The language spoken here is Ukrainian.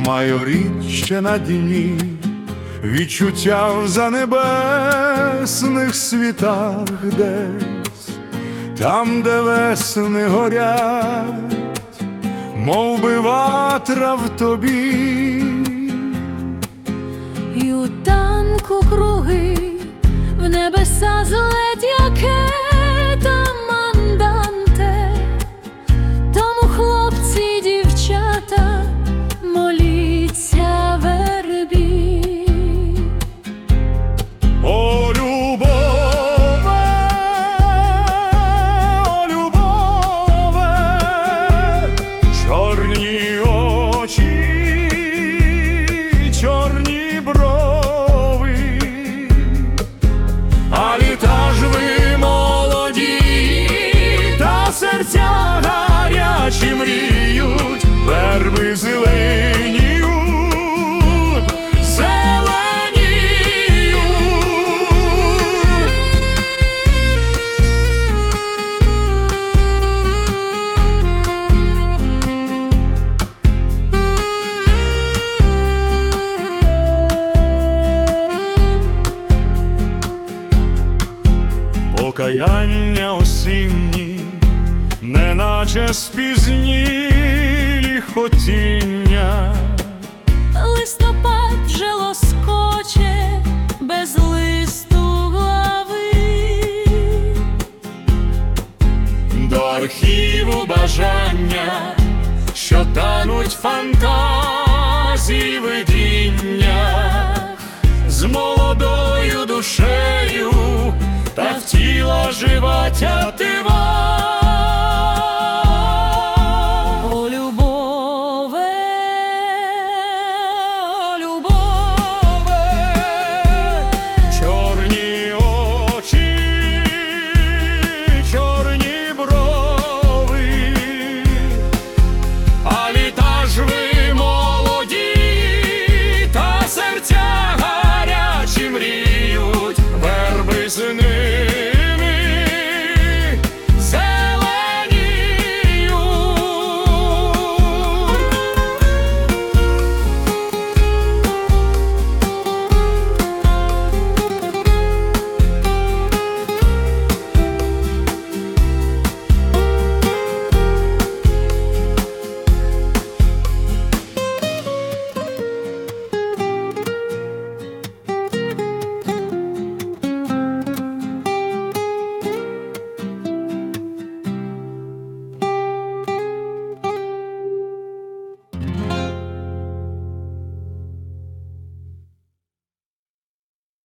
майоріччя на дні, відчуття в занебесних світах десь, там, де весни горять, мов би ватра в тобі. І у танку круги, в небеса злеть, яке там анданте, тому хлопці й дівчата моліться вербі. О, любове, о, любове, чорні очі, чорні брови, а літа ж ви молоді, та серця гарячі мріють, верби зеленіють, зеленіють. Покаяння осінні, неначе спізнілі хотіння. Листопад вже лоскоче без листу глави. До архіву бажання, що тануть фантазії видіннях, з молодою душею та в тіла жива тятива.